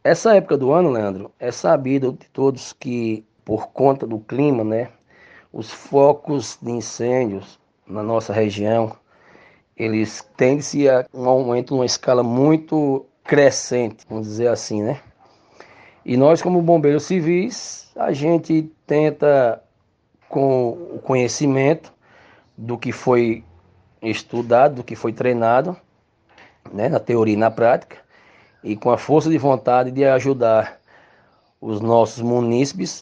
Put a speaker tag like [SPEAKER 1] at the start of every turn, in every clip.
[SPEAKER 1] Essa época do ano, Leandro, é sabido de todos que, por conta do clima, né, os focos de incêndios na nossa região, eles tendem a um aumento numa escala muito crescente, vamos dizer assim, né? E nós, como bombeiros civis, a gente tenta, com o conhecimento do que foi estudado, do que foi treinado, né, na teoria e na prática, e com a força de vontade de ajudar os nossos munícipes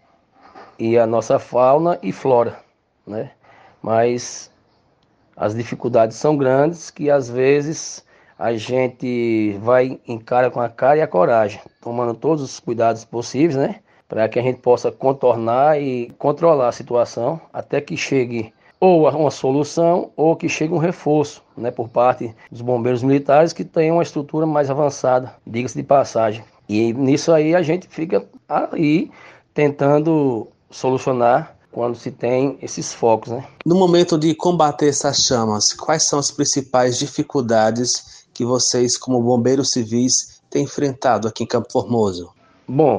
[SPEAKER 1] e a nossa fauna e flora, né? Mas as dificuldades são grandes que às vezes a gente vai encara com a cara e a coragem, tomando todos os cuidados possíveis, né? Para que a gente possa contornar e controlar a situação até que chegue ou uma solução ou que chegue um reforço, né, por parte dos bombeiros militares que tenham uma estrutura mais avançada, diga-se de passagem. E nisso aí a gente fica aí tentando solucionar quando se tem esses focos, né?
[SPEAKER 2] No momento de combater essas chamas, quais são as principais dificuldades que vocês, como bombeiros civis, têm enfrentado aqui em Campo Formoso?
[SPEAKER 1] Bom,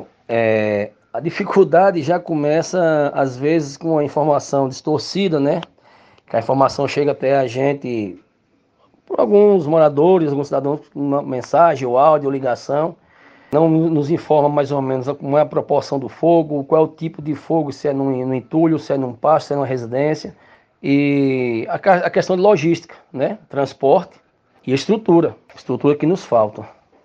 [SPEAKER 1] a dificuldade já começa às vezes com a informação distorcida, né? Que a informação chega até a gente por alguns moradores, alguns cidadãos, uma mensagem, ou áudio, ou ligação, não nos informa mais ou menos como é a proporção do fogo, qual é o tipo de fogo, se é no entulho, se é num pasto, se é numa residência, e a questão de logística, né? Transporte e estrutura que nos falta,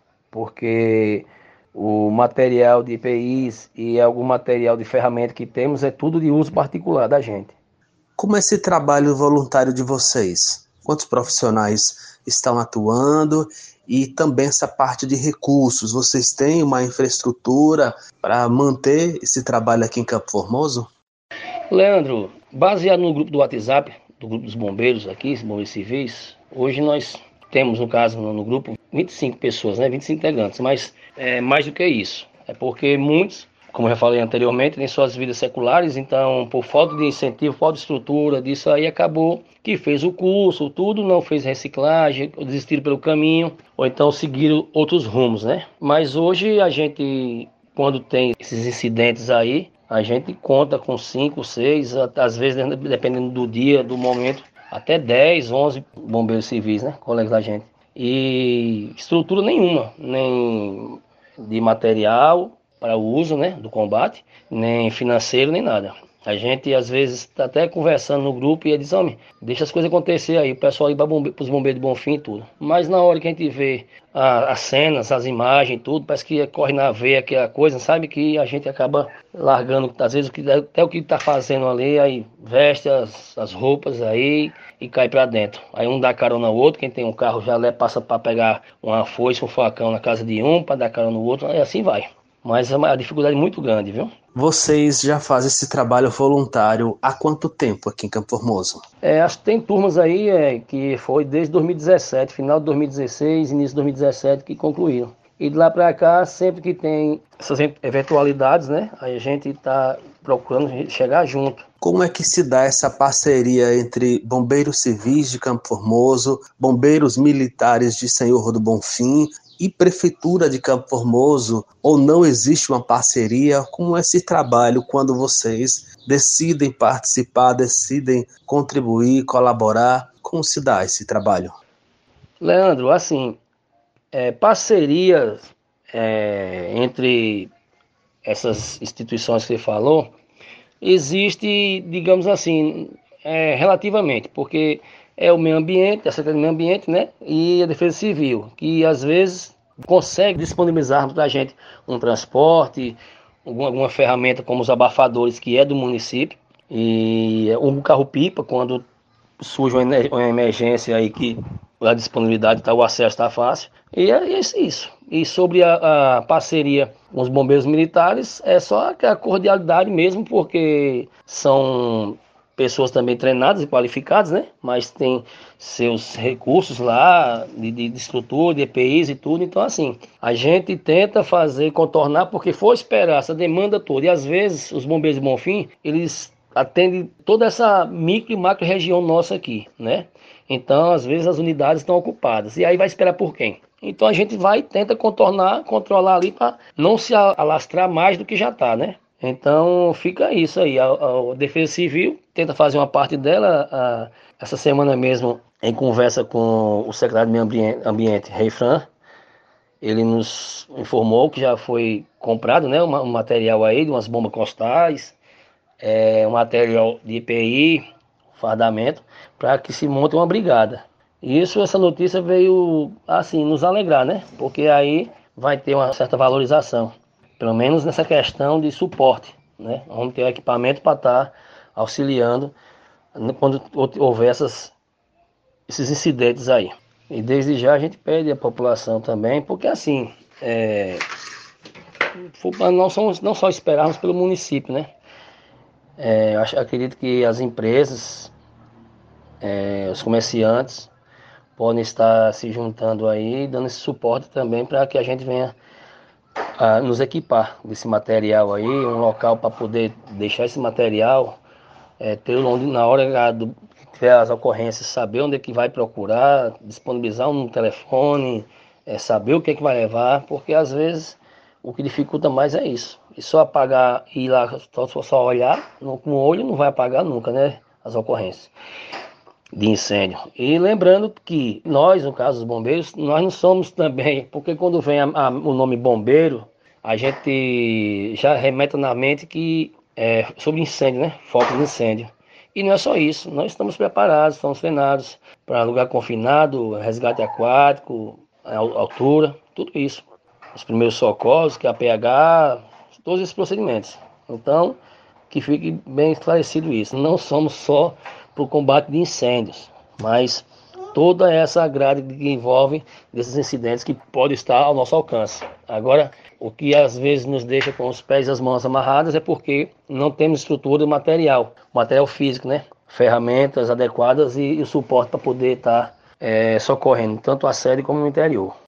[SPEAKER 1] porque o material de EPIs e algum material de ferramenta que temos é tudo de uso particular da gente.
[SPEAKER 2] Como é esse trabalho voluntário de vocês? Quantos profissionais estão atuando? E também essa parte de recursos. Vocês têm uma infraestrutura para manter esse trabalho aqui em Campo Formoso?
[SPEAKER 1] Leandro, baseado no grupo do WhatsApp, do grupo dos bombeiros aqui, bombeiros civis, hoje nós temos, no caso, no grupo, 25 pessoas, né? 25 integrantes, mas é mais do que isso. É porque muitos, como eu já falei anteriormente, têm suas vidas seculares, então, por falta de incentivo, falta de estrutura, disso aí acabou que fez o curso, tudo, não fez reciclagem, desistiram pelo caminho, ou então seguiram outros rumos, né? Mas hoje a gente, quando tem esses incidentes aí, a gente conta com 5, 6, às vezes, dependendo do dia, do momento, até 10, 11 bombeiros civis, né? Colegas da gente. E estrutura nenhuma, nem de material para o uso, né, do combate, nem financeiro, nem nada. A gente, às vezes, está até conversando no grupo e diz, homem, deixa as coisas acontecer aí, o pessoal ir para os bombeiros de Bonfim e tudo. Mas na hora que a gente vê as cenas, as imagens, tudo, parece que corre na veia aquela coisa, sabe? Que a gente acaba largando, às vezes, até o que está fazendo ali, aí veste as roupas aí e cai para dentro. Aí um dá carona ao outro, quem tem um carro já passa para pegar uma foice, um facão na casa de um, para dar carona no outro, e assim vai. Mas a dificuldade é muito grande, viu?
[SPEAKER 2] Vocês já fazem esse trabalho voluntário há quanto tempo aqui em Campo Formoso?
[SPEAKER 1] Acho que tem turmas aí que foi desde 2017, final de 2016, início de 2017 que concluíram. E de lá para cá, sempre que tem essas eventualidades, né, a gente está procurando chegar junto.
[SPEAKER 2] Como é que se dá essa parceria entre bombeiros civis de Campo Formoso, bombeiros militares de Senhor do Bonfim e Prefeitura de Campo Formoso? Ou não existe uma parceria? Como é esse trabalho quando vocês decidem participar, decidem contribuir, colaborar? Como se dá esse trabalho?
[SPEAKER 1] Leandro, assim, parcerias entre essas instituições que você falou, existe, digamos assim, relativamente, porque é o meio ambiente, a Secretaria do Meio Ambiente, né, e a Defesa Civil, que às vezes consegue disponibilizar para a gente um transporte, alguma ferramenta como os abafadores, que é do município, e um carro-pipa, quando surge uma emergência aí que a disponibilidade, tá, o acesso está fácil. E é isso. E sobre a parceria com os bombeiros militares, é só a cordialidade mesmo, porque são pessoas também treinadas e qualificadas, né? Mas tem seus recursos lá, de estrutura, de EPIs e tudo. Então, assim, a gente tenta fazer, contornar, porque for esperar essa demanda toda. E às vezes, os bombeiros de Bonfim, eles atende toda essa micro e macro região nossa aqui, né? Então, às vezes as unidades estão ocupadas. E aí vai esperar por quem? Então a gente vai e tenta controlar ali para não se alastrar mais do que já está, né? Então fica isso aí. A Defesa Civil tenta fazer uma parte dela. Essa semana mesmo, em conversa com o secretário de Meio Ambiente, Rei Fran, ele nos informou que já foi comprado, né, um material aí de umas bombas costais, um material de EPI, fardamento, para que se monte uma brigada. Essa notícia veio, assim, nos alegrar, né? Porque aí vai ter uma certa valorização, pelo menos nessa questão de suporte, né? Vamos ter equipamento para estar auxiliando quando houver esses incidentes aí. E desde já a gente pede à população também, porque assim, não só esperarmos pelo município, né? Acredito que as empresas, os comerciantes podem estar se juntando aí, dando esse suporte também para que a gente venha a nos equipar desse material aí, um local para poder deixar esse material, ter onde na hora que tiver as ocorrências, saber onde é que vai procurar, disponibilizar um telefone, saber o que é que vai levar, porque às vezes o que dificulta mais é isso. E só apagar e ir lá, só olhar com o olho não vai apagar nunca, né? As ocorrências de incêndio. E lembrando que nós, no caso dos bombeiros, nós não somos também, porque quando vem o nome bombeiro, a gente já remete na mente que é sobre incêndio, né? Foco de incêndio. E não é só isso, nós estamos preparados, estamos treinados para lugar confinado, resgate aquático, altura, tudo isso. Os primeiros socorros, que é a PH, todos esses procedimentos. Então, que fique bem esclarecido isso. Não somos só para o combate de incêndios, mas toda essa grade que envolve desses incidentes que pode estar ao nosso alcance. Agora, o que às vezes nos deixa com os pés e as mãos amarradas é porque não temos estrutura material físico, né? Ferramentas adequadas e o suporte para poder estar socorrendo tanto a sede como no interior.